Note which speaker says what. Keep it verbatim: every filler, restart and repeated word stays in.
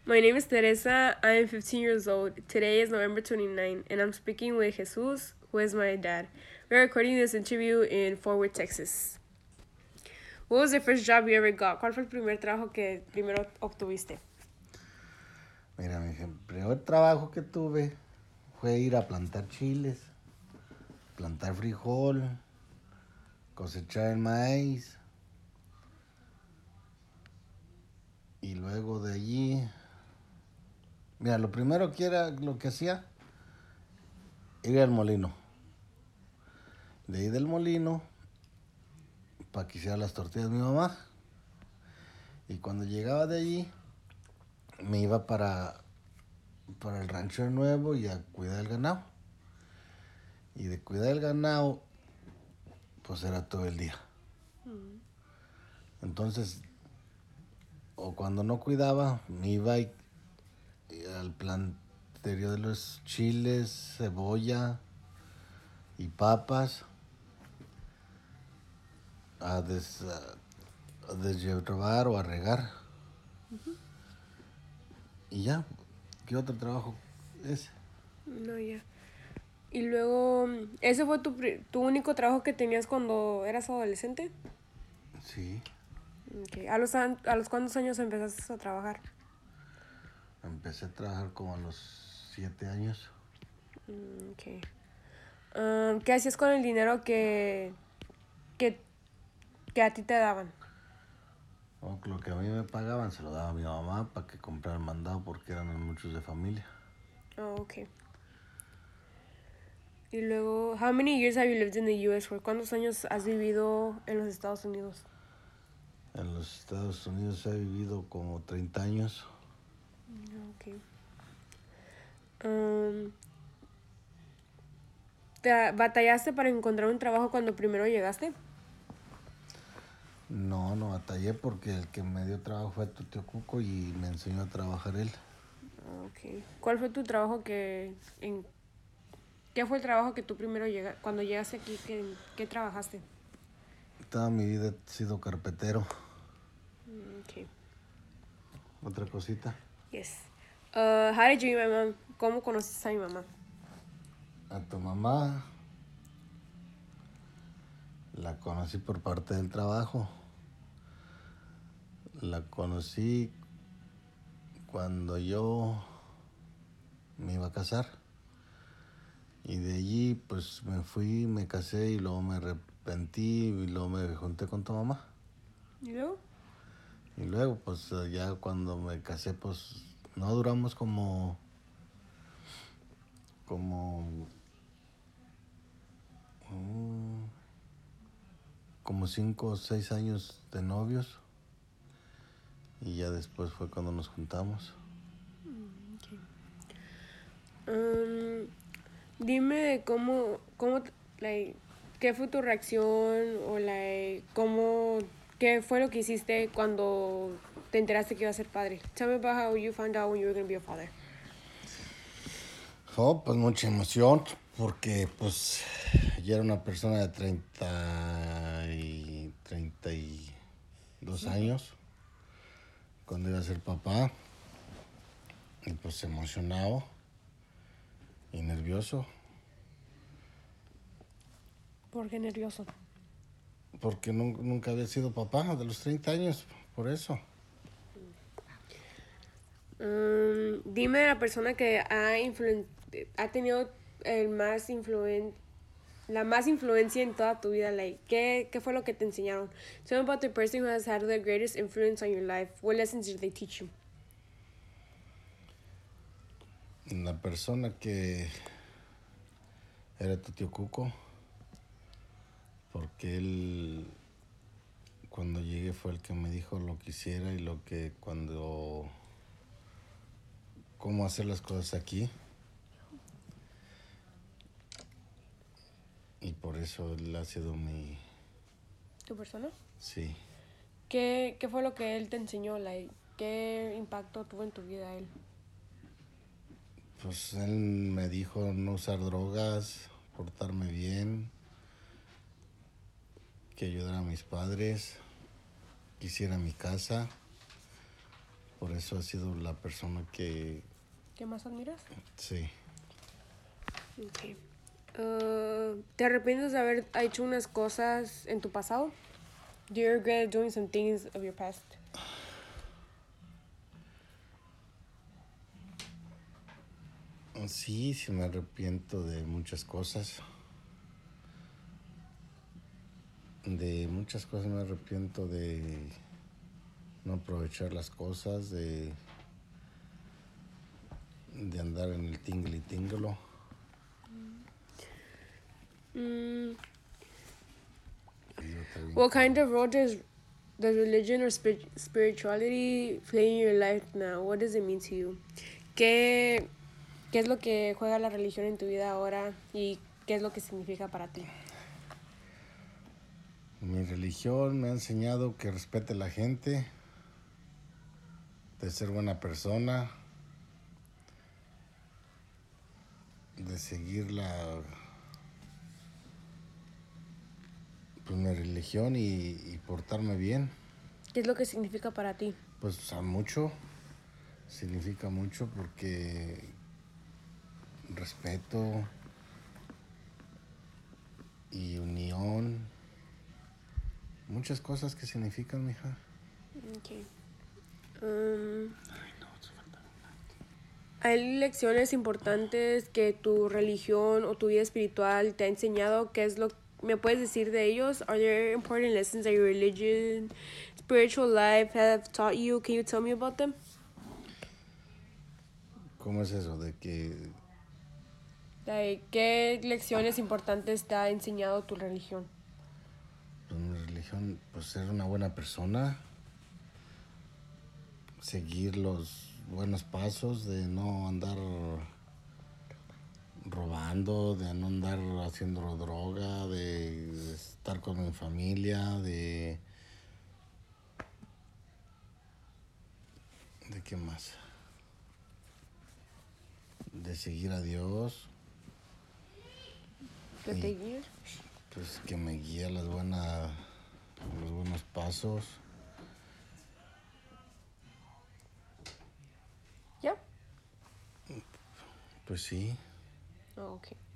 Speaker 1: My name is Teresa. I am fifteen years old. Today is November twenty-ninth, and I'm speaking with Jesus, who is my dad. We're recording this interview in Fort Worth, Texas. What was the first job you ever got? ¿Cuál fue el primer trabajo que primero obtuviste?
Speaker 2: Mira, mi hija, el primer trabajo que tuve fue ir a plantar chiles, plantar frijol, cosechar el maíz. Y luego de allí, mira, lo primero que era lo que hacía, ir al molino. De ahí del molino, para que hiciera las tortillas mi mamá. Y cuando llegaba de allí, me iba para, para el rancho de nuevo y a cuidar el ganado. Y de cuidar el ganado, pues era todo el día. Entonces, o cuando no cuidaba, me iba y- y al planterio de los chiles, cebolla y papas a, des, a deshiervar o a regar. Y ya, ¿qué otro trabajo es?
Speaker 1: No, ya. Y luego, ¿ese fue tu, pri- tu único trabajo que tenías cuando eras adolescente?
Speaker 2: Sí,
Speaker 1: Okay. ¿A los, an- a los cuántos años empezaste a trabajar?
Speaker 2: empecé a trabajar como a los siete años.
Speaker 1: Mm, Okay. Um, ¿qué hacías con el dinero que, que, que a ti te daban?
Speaker 2: O lo que a mí me pagaban se lo daba a mi mamá para que comprara el mandado porque eran muchos de familia.
Speaker 1: Oh, okay. Y luego, how many years have you lived in the U S for? ¿Cuántos años has vivido en los Estados Unidos?
Speaker 2: En los Estados Unidos he vivido como treinta años.
Speaker 1: Okay. Um, ¿te batallaste para encontrar un trabajo cuando primero llegaste?
Speaker 2: No, no batallé porque el que me dio trabajo fue tu tío Cuco y me enseñó a trabajar él.
Speaker 1: Okay. ¿Cuál fue tu trabajo que en qué fue el trabajo que tú primero llega cuando llegaste aquí que qué trabajaste?
Speaker 2: Toda mi vida he sido carpetero.
Speaker 1: Okay.
Speaker 2: Otra cosita.
Speaker 1: Yes. Uh, how did you meet my mom? ¿Cómo conociste a mi mamá?
Speaker 2: A tu mamá la conocí por parte del trabajo. La conocí cuando yo me iba a casar. Y de allí pues me fui, me casé y luego me arrepentí y luego me junté con tu mamá.
Speaker 1: ¿Y luego?
Speaker 2: Y luego pues ya cuando me casé pues no duramos como como mm, como cinco o seis años de novios y ya después fue cuando nos juntamos.
Speaker 1: Okay. Um, dime de cómo, cómo, like, qué fue tu reacción o like, cómo, qué fue lo que hiciste cuando te enteraste que iba a ser padre. Tell me about how you found out when you were going to be a father.
Speaker 2: Oh, pues mucha emoción porque pues ya era una persona de treinta y treinta y dos años cuando iba a ser papá y pues emocionado y nervioso
Speaker 1: ¿Por qué nervioso?
Speaker 2: porque nu- nunca había sido papá de los treinta años, por eso.
Speaker 1: Um, dime de la persona que ha, influen- ha tenido el más influen la más influencia en toda tu vida. Like, ¿qué, ¿qué fue lo que te enseñaron? Tell me about the person who has had the greatest influence on your life. What lessons did they teach you?
Speaker 2: La persona que era tu tío Cuco, porque él cuando llegué fue el que me dijo lo que hiciera y lo que cuando cómo hacer las cosas aquí. Y por eso él ha sido mi...
Speaker 1: ¿Tu persona?
Speaker 2: Sí.
Speaker 1: ¿Qué, ¿Qué fue lo que él te enseñó? Like, ¿qué impacto tuvo en tu vida él?
Speaker 2: Pues él me dijo no usar drogas, portarme bien, que ayudara a mis padres, que hiciera mi casa, por eso ha sido la persona que,
Speaker 1: ¿Qué más admiras?
Speaker 2: sí.
Speaker 1: Okay. Uh, ¿te arrepientes de haber hecho unas cosas en tu pasado? Do you regret doing some things of your past?
Speaker 2: Sí, sí me arrepiento de muchas cosas. De muchas cosas me arrepiento de no aprovechar las cosas, de, de andar en el tingle y tinglo.
Speaker 1: Mm,
Speaker 2: Y otra bien
Speaker 1: what
Speaker 2: que-
Speaker 1: kind of role does, does religion or spir- spirituality play in your life now? What does it mean to you? ¿Qué, ¿Qué es lo que juega la religión en tu vida ahora y qué es lo que significa para ti?
Speaker 2: Mi religión me ha enseñado que respete a la gente, de ser buena persona, de seguir la, pues, mi religión y, y portarme bien.
Speaker 1: ¿Qué es lo que significa para ti?
Speaker 2: Pues a mucho, significa mucho porque respeto y unión, muchas cosas que significan, mija.
Speaker 1: Okay. Um, ¿Hay lecciones importantes que tu religión o tu vida espiritual te ha enseñado? ¿Qué es lo me puedes decir de ellos? Are there important lessons that your religion, spiritual life have taught you? Can you tell me about them?
Speaker 2: ¿Cómo es eso de que
Speaker 1: Like, ¿qué lecciones importantes te ha enseñado tu religión?
Speaker 2: pues, mi religión, pues ser una buena persona, seguir los buenos pasos, de no andar robando, de no andar haciendo droga, de estar con mi familia, de... ¿De qué más? De seguir a Dios,
Speaker 1: ¿Qué te guía?
Speaker 2: pues que me guía las buenas, los buenos pasos.
Speaker 1: ¿Ya?
Speaker 2: Pues sí.
Speaker 1: Oh, okay.